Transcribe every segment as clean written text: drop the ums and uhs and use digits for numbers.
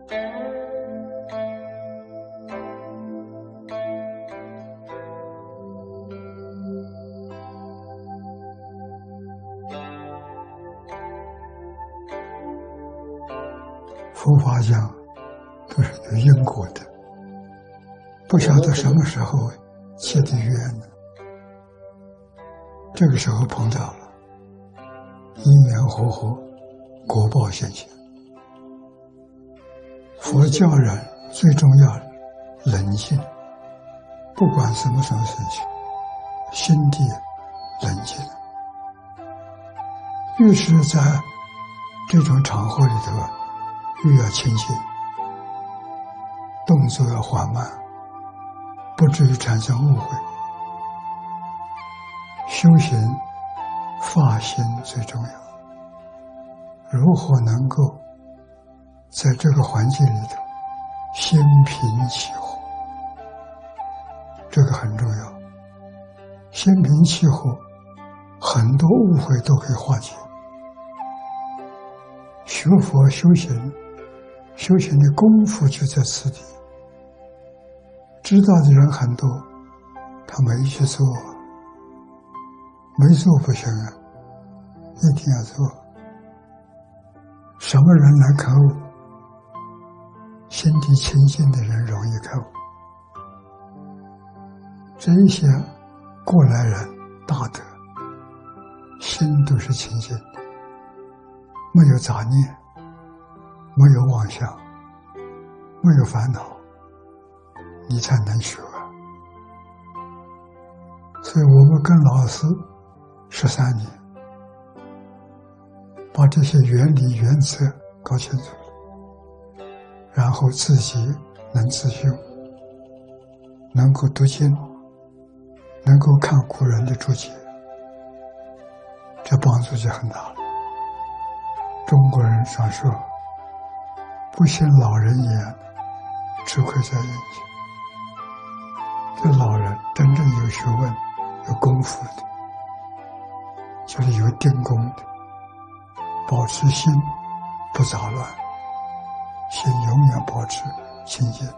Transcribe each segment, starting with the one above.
佛法讲都是有因果的，不晓得什么时候结的缘呢？这个时候碰到了，因缘和合，果报现前。佛教人最重要的冷静，不管什么事情，心地冷静。越是在这种场合里头，越要清醒，动作要缓慢，不至于产生误会。修行发心最重要，如何能够在这个环境里头心平气和，这个很重要。心平气和，很多误会都可以化解。学佛修行，修行的功夫就在此地。知道的人很多，他没去做，没做不行啊，一定要做。什么人来开悟？心地清净的人容易开悟。这一些过来人大德，心都是清净的，没有杂念，没有妄想，没有烦恼，你才能学啊。所以我们跟老师13年，把这些原理原则搞清楚了，然后自己能自修，能够读经，能够看古人的注解，这帮助就很大了。中国人常说，不信老人言，吃亏在眼前。这老人真正有学问、有功夫的，就是有定功的，保持心不杂乱，心永远保持清净。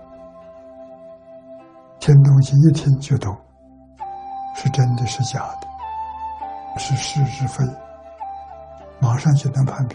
听东西一听就懂，是真的是假的，是是是非，马上就能判别。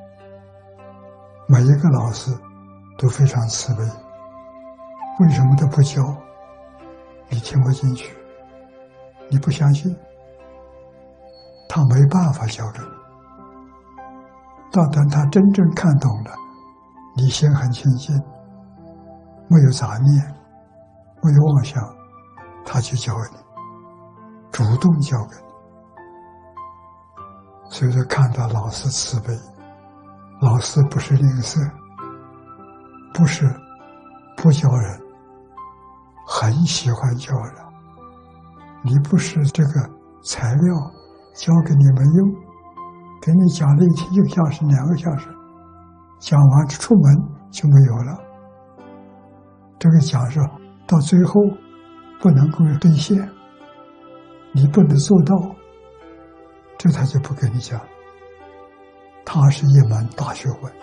每一个老师都非常慈悲，为什么都不教？你听不进去，你不相信，他没办法教给你。到等他真正看懂了，你心很清净，没有杂念，没有妄想，他就教给你，主动教给你。所以说看到老师慈悲，老师不是吝啬，不是不教人，很喜欢教人。你不是这个材料教给你们用，给你讲了1个小时、2个小时，讲完出门就没有了。这个讲授到最后不能够兑现，你不能做到，这他就不跟你讲。它是一门大学问。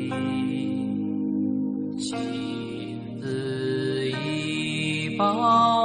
宝